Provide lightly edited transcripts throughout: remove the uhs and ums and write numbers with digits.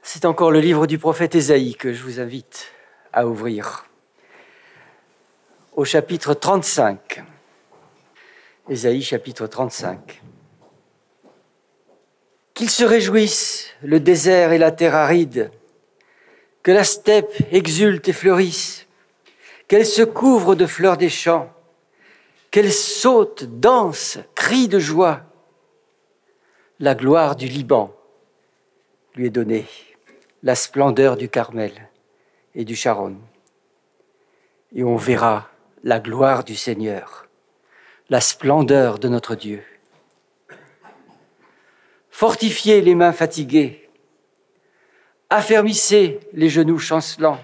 C'est encore le livre du prophète Ésaïe que je vous invite à ouvrir. Au chapitre 35. Ésaïe, chapitre 35. Qu'il se réjouisse le désert et la terre aride, que la steppe exulte et fleurisse, qu'elle se couvre de fleurs des champs, qu'elle saute, danse, crie de joie. La gloire du Liban lui est donnée, la splendeur du Carmel et du Sharon. Et on verra la gloire du Seigneur, la splendeur de notre Dieu. Fortifiez les mains fatiguées, affermissez les genoux chancelants.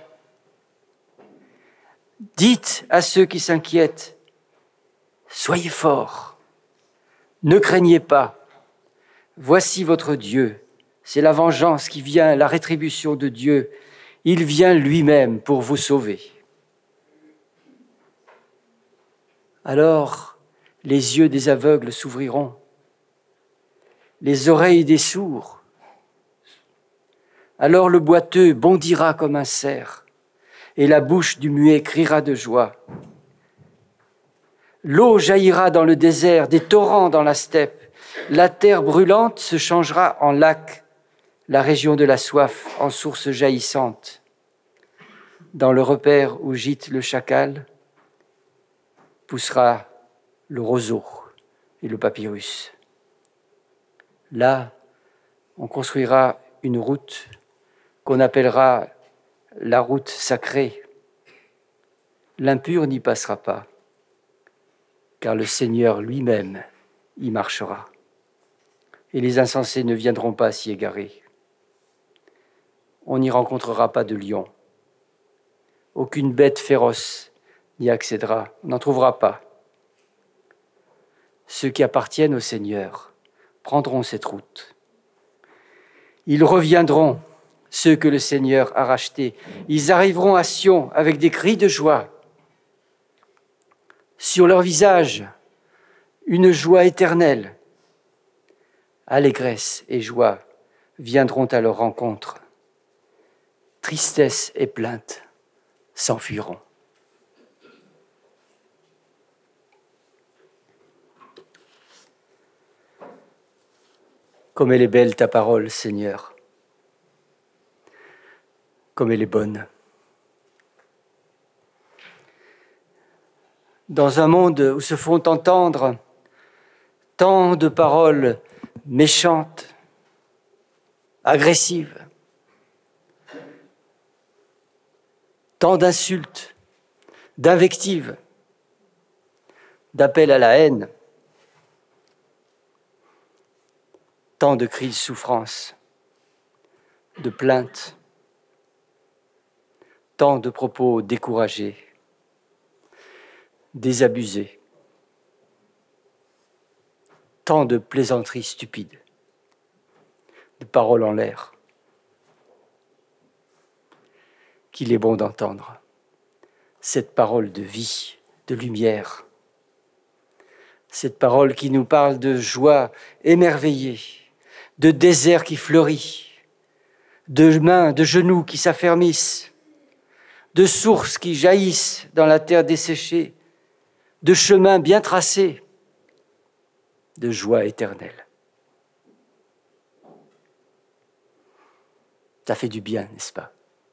Dites à ceux qui s'inquiètent, soyez forts, ne craignez pas. Voici votre Dieu, c'est la vengeance qui vient, la rétribution de Dieu. Il vient lui-même pour vous sauver. Alors, les yeux des aveugles s'ouvriront, les oreilles des sourds. Alors le boiteux bondira comme un cerf, et la bouche du muet criera de joie. L'eau jaillira dans le désert, des torrents dans la steppe. La terre brûlante se changera en lac, la région de la soif en source jaillissante. Dans le repaire où gîte le chacal, poussera le roseau et le papyrus. Là, on construira une route qu'on appellera la route sacrée. L'impur n'y passera pas, car le Seigneur lui-même y marchera. Et les insensés ne viendront pas s'y égarer. On n'y rencontrera pas de lion. Aucune bête féroce n'y accédera, on n'en trouvera pas. Ceux qui appartiennent au Seigneur prendront cette route. Ils reviendront, ceux que le Seigneur a rachetés. Ils arriveront à Sion avec des cris de joie. Sur leur visage, une joie éternelle. Allégresse et joie viendront à leur rencontre. Tristesse et plainte s'enfuiront. Comme elle est belle ta parole, Seigneur. Comme elle est bonne. Dans un monde où se font entendre tant de paroles méchantes, agressives, tant d'insultes, d'invectives, d'appels à la haine, tant de cris de souffrance, de plaintes, tant de propos découragés, désabusés, tant de plaisanteries stupides, de paroles en l'air, qu'il est bon d'entendre cette parole de vie, de lumière, cette parole qui nous parle de joie émerveillée, de désert qui fleurit, de mains, de genoux qui s'affermissent, de sources qui jaillissent dans la terre desséchée, de chemins bien tracés, de joie éternelle. Ça fait du bien, n'est-ce pas?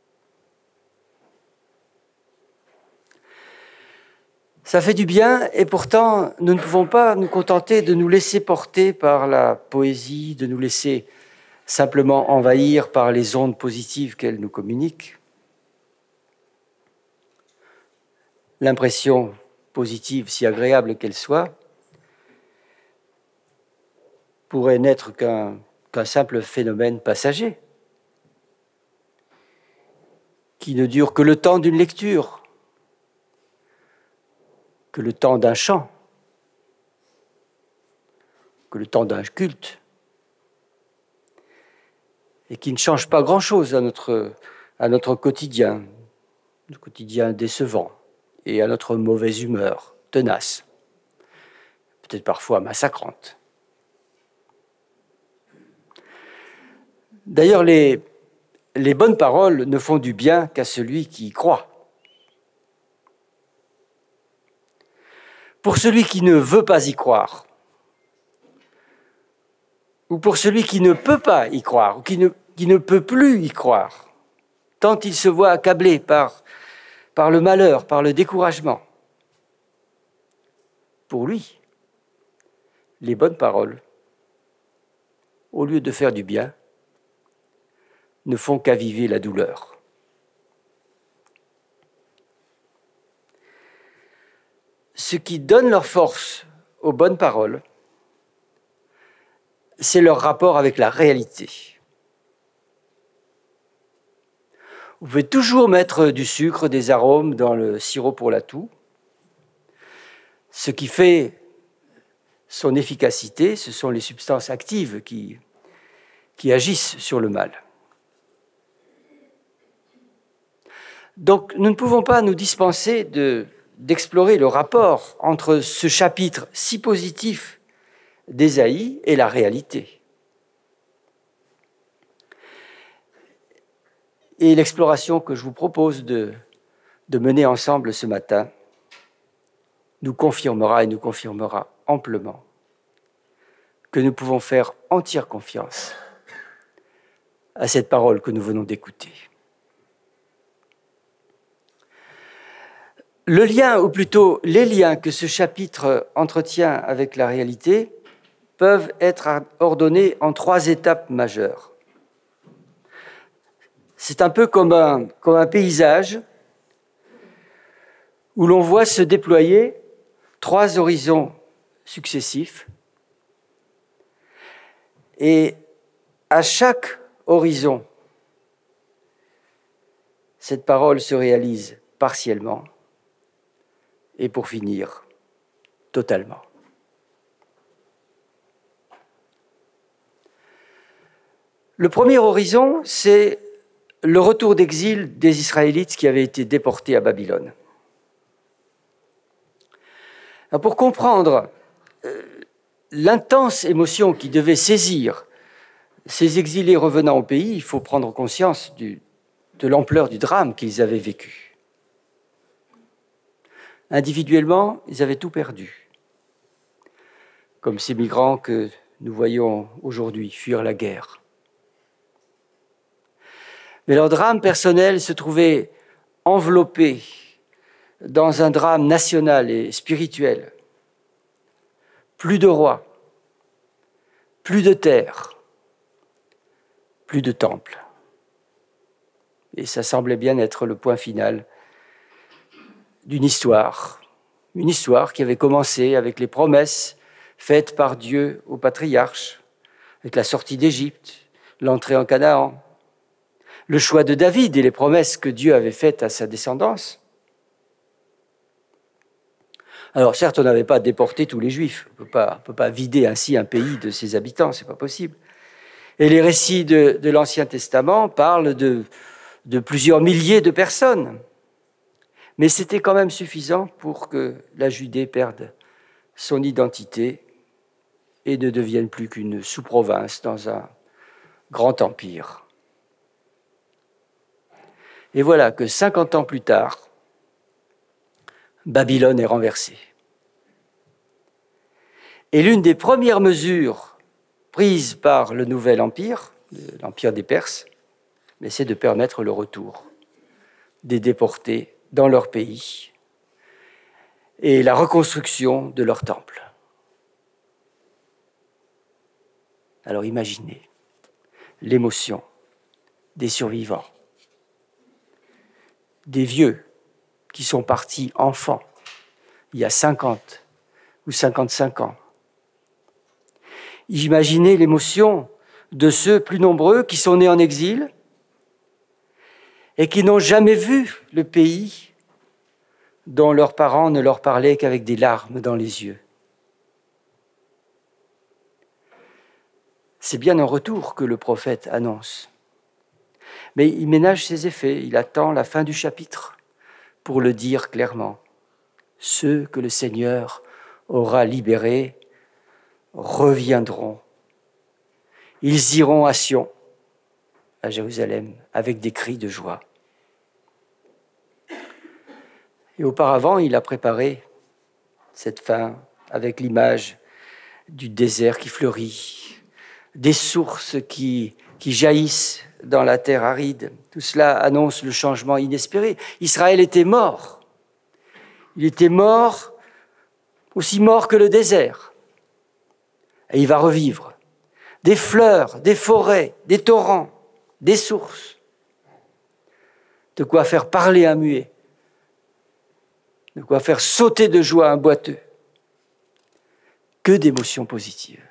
Ça fait du bien et pourtant, nous ne pouvons pas nous contenter de nous laisser porter par la poésie, de nous laisser simplement envahir par les ondes positives qu'elle nous communique. L'impression positive, si agréable qu'elle soit, pourrait n'être qu'un simple phénomène passager, qui ne dure que le temps d'une lecture, que le temps d'un chant, que le temps d'un culte, et qui ne change pas grand-chose à notre quotidien, le quotidien décevant, et à notre mauvaise humeur tenace, peut-être parfois massacrante. D'ailleurs, les les bonnes paroles ne font du bien qu'à celui qui y croit. Pour celui qui ne veut pas y croire, ou pour celui qui ne peut pas y croire, ou qui ne peut plus y croire, tant il se voit accablé par le malheur, par le découragement, pour lui, les bonnes paroles, au lieu de faire du bien, ne font qu'aviver la douleur. Ce qui donne leur force aux bonnes paroles, c'est leur rapport avec la réalité. Vous pouvez toujours mettre du sucre, des arômes dans le sirop pour la toux. Ce qui fait son efficacité, ce sont les substances actives qui agissent sur le mal. Donc, nous ne pouvons pas nous dispenser d'explorer le rapport entre ce chapitre si positif d'Ésaïe et la réalité. Et l'exploration que je vous propose de mener ensemble ce matin nous confirmera et nous confirmera amplement que nous pouvons faire entière confiance à cette parole que nous venons d'écouter. Le lien, ou plutôt les liens que ce chapitre entretient avec la réalité peuvent être ordonnés en 3 étapes majeures. C'est un peu comme un paysage où l'on voit se déployer 3 horizons successifs. Et à chaque horizon, cette parole se réalise partiellement et pour finir, totalement. Le premier horizon, c'est le retour d'exil des Israélites qui avaient été déportés à Babylone. Alors pour comprendre l'intense émotion qui devait saisir ces exilés revenant au pays, il faut prendre conscience de l'ampleur du drame qu'ils avaient vécu. Individuellement, ils avaient tout perdu, comme ces migrants que nous voyons aujourd'hui fuir la guerre. Mais leur drame personnel se trouvait enveloppé dans un drame national et spirituel. Plus de rois, plus de terre, plus de temple. Et ça semblait bien être le point final d'une histoire. Une histoire qui avait commencé avec les promesses faites par Dieu aux patriarches, avec la sortie d'Égypte, l'entrée en Canaan, le choix de David et les promesses que Dieu avait faites à sa descendance. Alors certes, on n'avait pas déporté tous les Juifs, on ne peut pas vider ainsi un pays de ses habitants, ce n'est pas possible. Et les récits de l'Ancien Testament parlent de plusieurs milliers de personnes. Mais c'était quand même suffisant pour que la Judée perde son identité et ne devienne plus qu'une sous-province dans un grand empire. Et voilà que 50 ans plus tard, Babylone est renversée. Et l'une des premières mesures prises par le nouvel empire, l'empire des Perses, c'est de permettre le retour des déportés dans leur pays et la reconstruction de leur temple. Alors imaginez l'émotion des survivants, des vieux qui sont partis enfants il y a 50 ou 55 ans. Imaginez l'émotion de ceux plus nombreux qui sont nés en exil et qui n'ont jamais vu le pays dont leurs parents ne leur parlaient qu'avec des larmes dans les yeux. C'est bien un retour que le prophète annonce. Mais il ménage ses effets, il attend la fin du chapitre pour le dire clairement. Ceux que le Seigneur aura libérés reviendront. Ils iront à Sion, à Jérusalem avec des cris de joie. Et auparavant, il a préparé cette fin avec l'image du désert qui fleurit, des sources qui jaillissent dans la terre aride. Tout cela annonce le changement inespéré. Israël était mort. Il était mort, aussi mort que le désert. Et il va revivre. Des fleurs, des forêts, des torrents, des sources. De quoi faire parler un muet. De quoi faire sauter de joie un boiteux. Que d'émotions positives.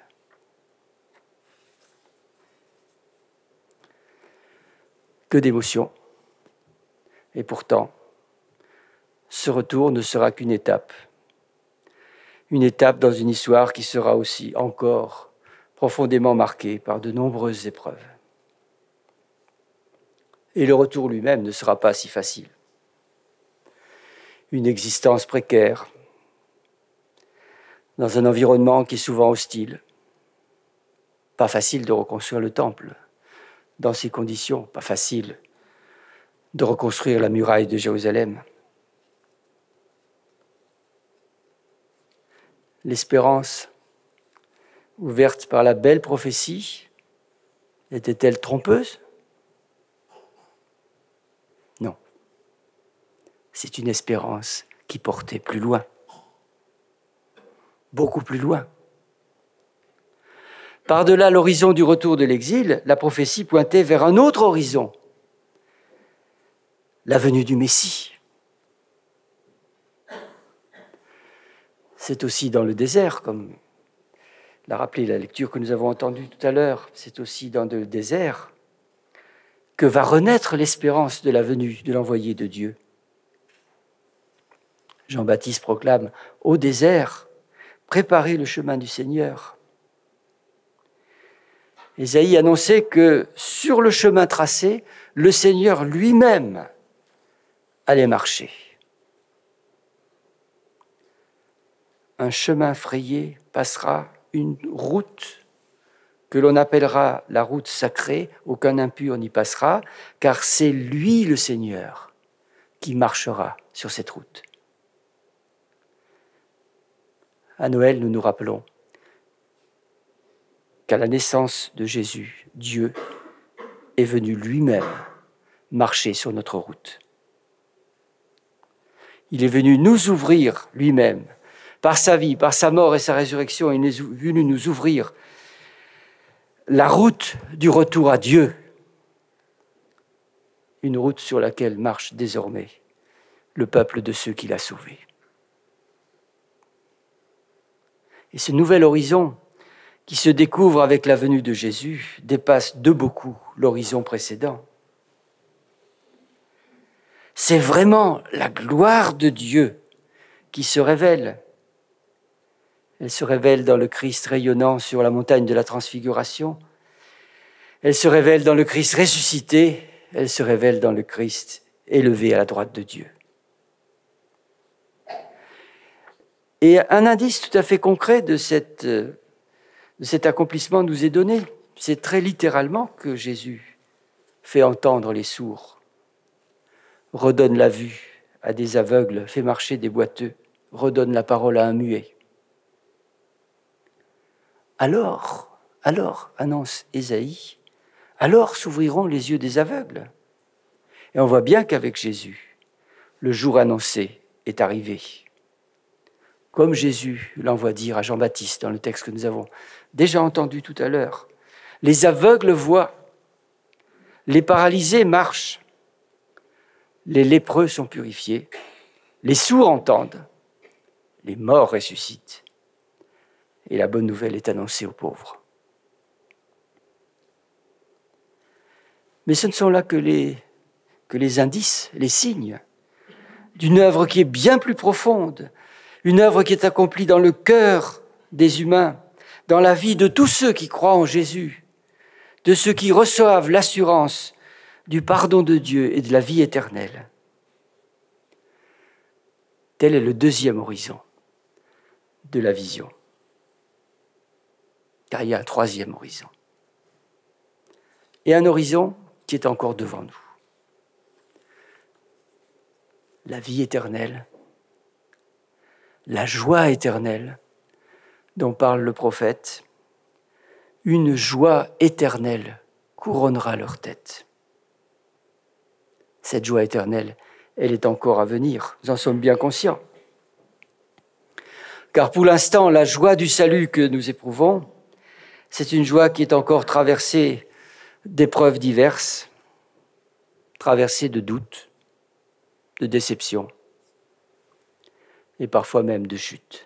Que d'émotions. Et pourtant, ce retour ne sera qu'une étape. Une étape dans une histoire qui sera aussi encore profondément marquée par de nombreuses épreuves. Et le retour lui-même ne sera pas si facile. Une existence précaire, dans un environnement qui est souvent hostile. Pas facile de reconstruire le temple. Dans ces conditions, pas facile de reconstruire la muraille de Jérusalem. L'espérance, ouverte par la belle prophétie, était-elle trompeuse ? Non. C'est une espérance qui portait plus loin. Beaucoup plus loin. Par-delà l'horizon du retour de l'exil, la prophétie pointait vers un autre horizon, la venue du Messie. C'est aussi dans le désert, comme l'a rappelé la lecture que nous avons entendue tout à l'heure, c'est aussi dans le désert que va renaître l'espérance de la venue de l'envoyé de Dieu. Jean-Baptiste proclame « Au désert, préparez le chemin du Seigneur ». Ésaïe annonçait que sur le chemin tracé, le Seigneur lui-même allait marcher. Un chemin frayé passera une route que l'on appellera la route sacrée, aucun impur n'y passera, car c'est lui le Seigneur qui marchera sur cette route. À Noël, nous nous rappelons qu'à la naissance de Jésus, Dieu est venu lui-même marcher sur notre route. Il est venu nous ouvrir lui-même, par sa vie, par sa mort et sa résurrection, il est venu nous ouvrir la route du retour à Dieu, une route sur laquelle marche désormais le peuple de ceux qu'il a sauvés. Et ce nouvel horizon qui se découvre avec la venue de Jésus dépasse de beaucoup l'horizon précédent. C'est vraiment la gloire de Dieu qui se révèle. Elle se révèle dans le Christ rayonnant sur la montagne de la Transfiguration. Elle se révèle dans le Christ ressuscité. Elle se révèle dans le Christ élevé à la droite de Dieu. Et un indice tout à fait concret de cet accomplissement nous est donné. C'est très littéralement que Jésus fait entendre les sourds, redonne la vue à des aveugles, fait marcher des boiteux, redonne la parole à un muet. Alors, annonce Ésaïe, alors s'ouvriront les yeux des aveugles. Et on voit bien qu'avec Jésus, le jour annoncé est arrivé. Comme Jésus l'envoie dire à Jean-Baptiste dans le texte que nous avons déjà entendu tout à l'heure. Les aveugles voient, les paralysés marchent, les lépreux sont purifiés, les sourds entendent, les morts ressuscitent. Et la bonne nouvelle est annoncée aux pauvres. Mais ce ne sont là que les indices, les signes d'une œuvre qui est bien plus profonde, une œuvre qui est accomplie dans le cœur des humains, dans la vie de tous ceux qui croient en Jésus, de ceux qui reçoivent l'assurance du pardon de Dieu et de la vie éternelle. Tel est le deuxième horizon de la vision. Car il y a un troisième horizon. Et un horizon qui est encore devant nous. La vie éternelle, la joie éternelle dont parle le prophète, une joie éternelle couronnera leur tête. Cette joie éternelle, elle est encore à venir, nous en sommes bien conscients. Car pour l'instant, la joie du salut que nous éprouvons, c'est une joie qui est encore traversée d'épreuves diverses, traversée de doutes, de déceptions et parfois même de chutes.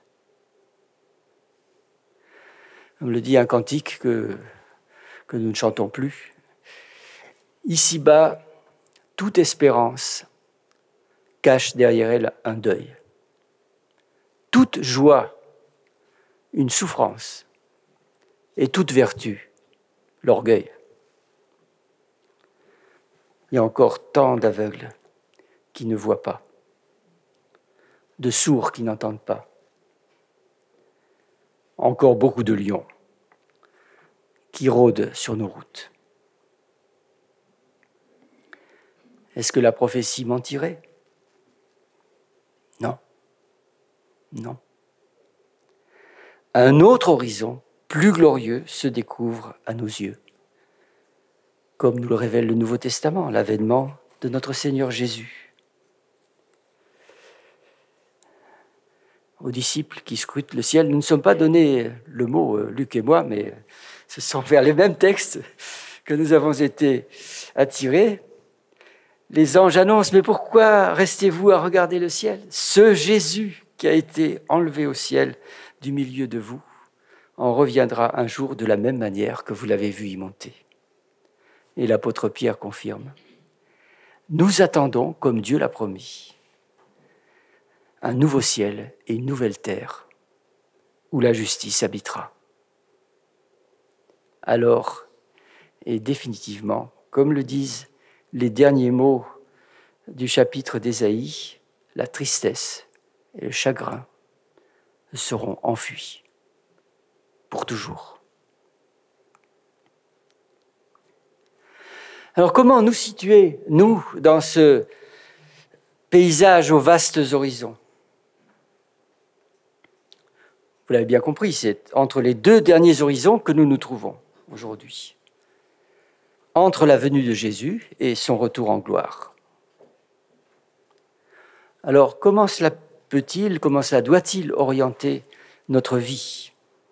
Comme le dit un cantique que nous ne chantons plus, ici-bas, toute espérance cache derrière elle un deuil. Toute joie, une souffrance, et toute vertu, l'orgueil. Il y a encore tant d'aveugles qui ne voient pas, de sourds qui n'entendent pas, encore beaucoup de lions qui rôdent sur nos routes. Est-ce que la prophétie mentirait ? Non. Non. Un autre horizon, plus glorieux, se découvre à nos yeux, comme nous le révèle le Nouveau Testament, l'avènement de notre Seigneur Jésus. Aux disciples qui scrutent le ciel, nous ne sommes pas donnés le mot, Luc et moi, mais ce sont vers les mêmes textes que nous avons été attirés. Les anges annoncent, mais pourquoi restez-vous à regarder le ciel ? Ce Jésus qui a été enlevé au ciel du milieu de vous en reviendra un jour de la même manière que vous l'avez vu y monter. Et l'apôtre Pierre confirme, nous attendons, comme Dieu l'a promis, un nouveau ciel et une nouvelle terre où la justice habitera. Alors, et définitivement, comme le disent les derniers mots du chapitre d'Ésaïe, la tristesse et le chagrin seront enfuis pour toujours. Alors comment nous situer, nous, dans ce paysage aux vastes horizons ? Vous l'avez bien compris, c'est entre les deux derniers horizons que nous nous trouvons aujourd'hui. Entre la venue de Jésus et son retour en gloire. Alors, comment cela doit-il orienter notre vie ?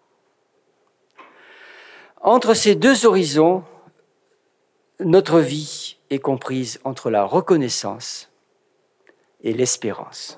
Entre ces deux horizons, notre vie est comprise entre la reconnaissance et l'espérance.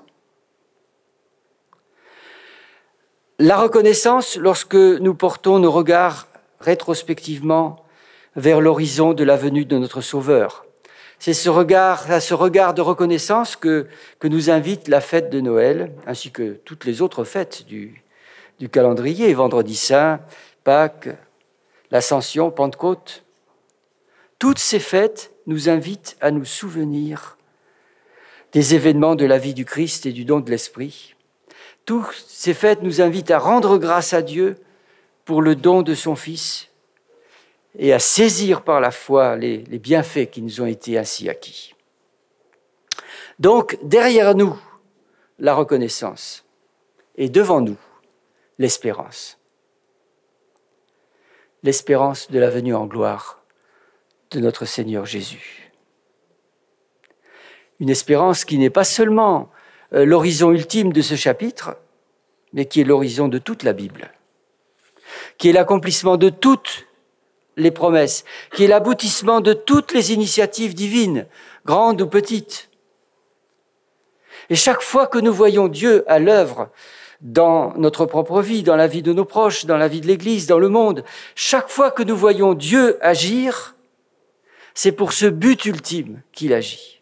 La reconnaissance, lorsque nous portons nos regards rétrospectivement vers l'horizon de la venue de notre Sauveur. C'est à ce regard de reconnaissance que nous invite la fête de Noël, ainsi que toutes les autres fêtes du calendrier, Vendredi Saint, Pâques, l'Ascension, Pentecôte. Toutes ces fêtes nous invitent à nous souvenir des événements de la vie du Christ et du don de l'Esprit. Toutes ces fêtes nous invitent à rendre grâce à Dieu pour le don de son Fils et à saisir par la foi les bienfaits qui nous ont été ainsi acquis. Donc, derrière nous, la reconnaissance, et devant nous, l'espérance. L'espérance de la venue en gloire de notre Seigneur Jésus. Une espérance qui n'est pas seulement l'horizon ultime de ce chapitre, mais qui est l'horizon de toute la Bible, qui est l'accomplissement de toutes les promesses, qui est l'aboutissement de toutes les initiatives divines, grandes ou petites. Et chaque fois que nous voyons Dieu à l'œuvre dans notre propre vie, dans la vie de nos proches, dans la vie de l'Église, dans le monde, chaque fois que nous voyons Dieu agir, c'est pour ce but ultime qu'il agit.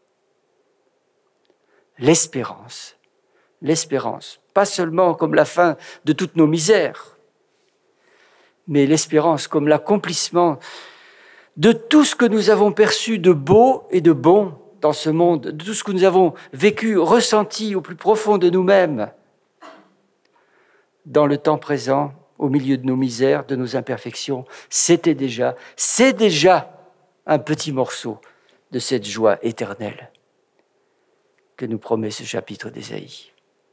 L'espérance, pas seulement comme la fin de toutes nos misères, mais l'espérance comme l'accomplissement de tout ce que nous avons perçu de beau et de bon dans ce monde, de tout ce que nous avons vécu, ressenti au plus profond de nous-mêmes, dans le temps présent, au milieu de nos misères, de nos imperfections. C'est déjà un petit morceau de cette joie éternelle que nous promet ce chapitre d'Ésaïe.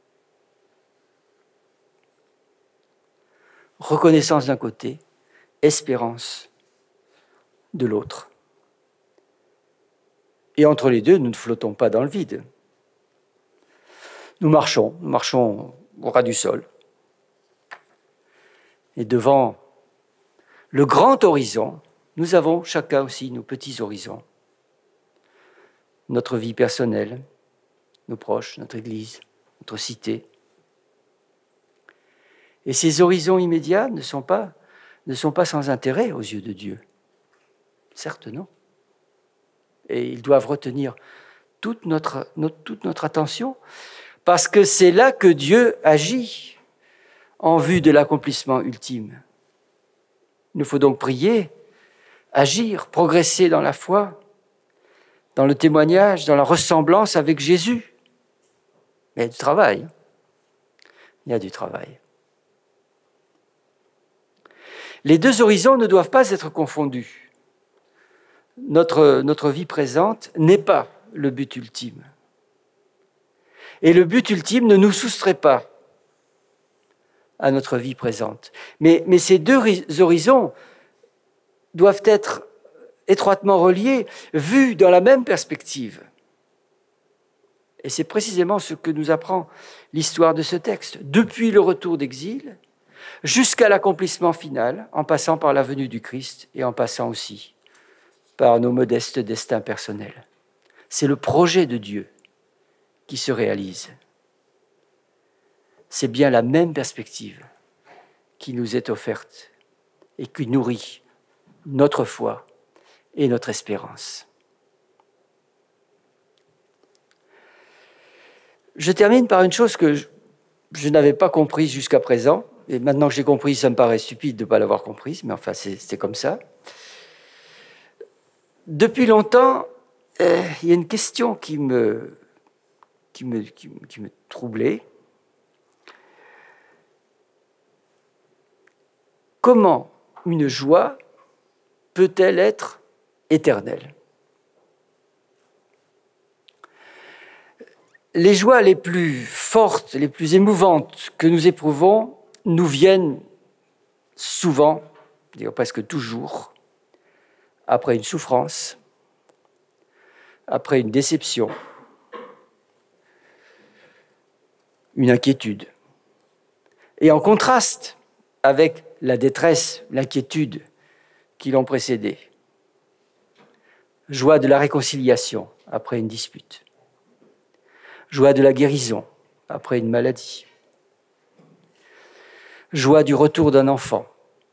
Reconnaissance d'un côté, espérance de l'autre. Et entre les deux, nous ne flottons pas dans le vide. Nous marchons au ras du sol. Et devant le grand horizon, nous avons chacun aussi nos petits horizons. Notre vie personnelle, nos proches, notre Église, notre cité. Et ces horizons immédiats ne sont pas sans intérêt aux yeux de Dieu. Certes, non. Et ils doivent retenir toute notre attention, parce que c'est là que Dieu agit en vue de l'accomplissement ultime. Il nous faut donc prier, agir, progresser dans la foi, dans le témoignage, dans la ressemblance avec Jésus. Mais il y a du travail. Il y a du travail. Les deux horizons ne doivent pas être confondus. Notre vie présente n'est pas le but ultime. Et le but ultime ne nous soustrait pas à notre vie présente. Mais ces deux horizons doivent être étroitement reliés, vus dans la même perspective. Et c'est précisément ce que nous apprend l'histoire de ce texte. Depuis le retour d'exil, jusqu'à l'accomplissement final, en passant par la venue du Christ et en passant aussi par nos modestes destins personnels. C'est le projet de Dieu qui se réalise. C'est bien la même perspective qui nous est offerte et qui nourrit notre foi et notre espérance. Je termine par une chose que je n'avais pas comprise jusqu'à présent, et maintenant que j'ai compris, ça me paraît stupide de ne pas l'avoir comprise, mais enfin, c'est comme ça. Depuis longtemps, il y a une question qui me troublait. Comment une joie peut-elle être éternelle ? Les joies les plus fortes, les plus émouvantes que nous éprouvons nous viennent souvent, presque toujours, après une souffrance, après une déception, une inquiétude. Et en contraste avec la détresse, l'inquiétude qui l'ont précédée. Joie de la réconciliation après une dispute. Joie de la guérison après une maladie. Joie du retour d'un enfant.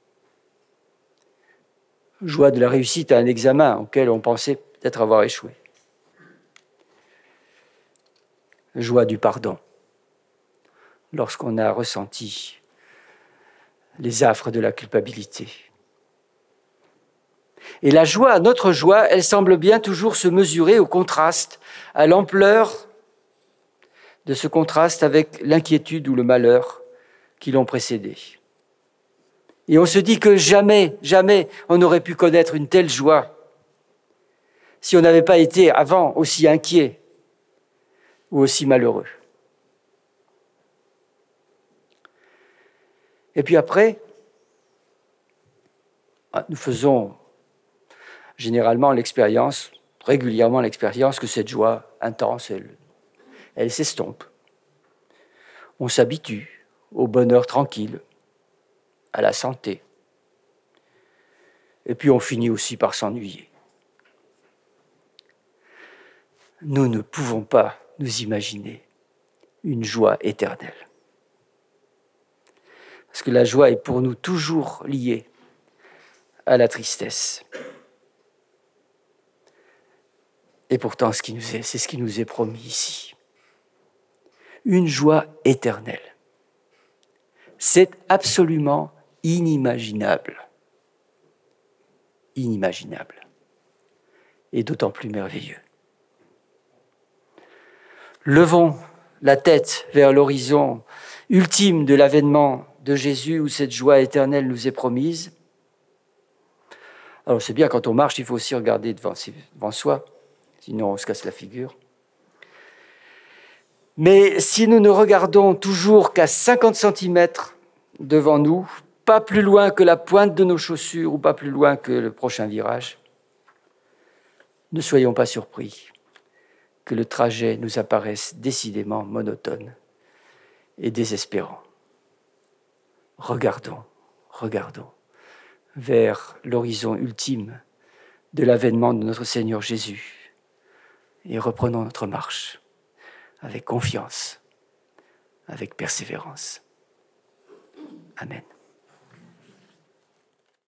Joie de la réussite à un examen auquel on pensait peut-être avoir échoué. Joie du pardon, lorsqu'on a ressenti les affres de la culpabilité. Et la joie, notre joie, elle semble bien toujours se mesurer au contraste, à l'ampleur de ce contraste avec l'inquiétude ou le malheur qui l'ont précédé. Et on se dit que jamais on n'aurait pu connaître une telle joie si on n'avait pas été avant aussi inquiet ou aussi malheureux. Et puis après, nous faisons régulièrement l'expérience que cette joie intense, elle s'estompe. On s'habitue au bonheur tranquille, à la santé. Et puis on finit aussi par s'ennuyer. Nous ne pouvons pas nous imaginer une joie éternelle. Parce que la joie est pour nous toujours liée à la tristesse. Et pourtant, c'est ce qui nous est promis ici. Une joie éternelle. C'est absolument inimaginable. Inimaginable. Et d'autant plus merveilleux. Levons la tête vers l'horizon ultime de l'avènement de Jésus où cette joie éternelle nous est promise, Alors c'est bien, quand on marche, il faut aussi regarder devant soi, sinon on se casse la figure. Mais si nous ne regardons toujours qu'à 50 centimètres devant nous, pas plus loin que la pointe de nos chaussures ou pas plus loin que le prochain virage, ne soyons pas surpris que le trajet nous apparaisse décidément monotone et désespérant. Regardons vers l'horizon ultime de l'avènement de notre Seigneur Jésus et reprenons notre marche avec confiance, avec persévérance. Amen.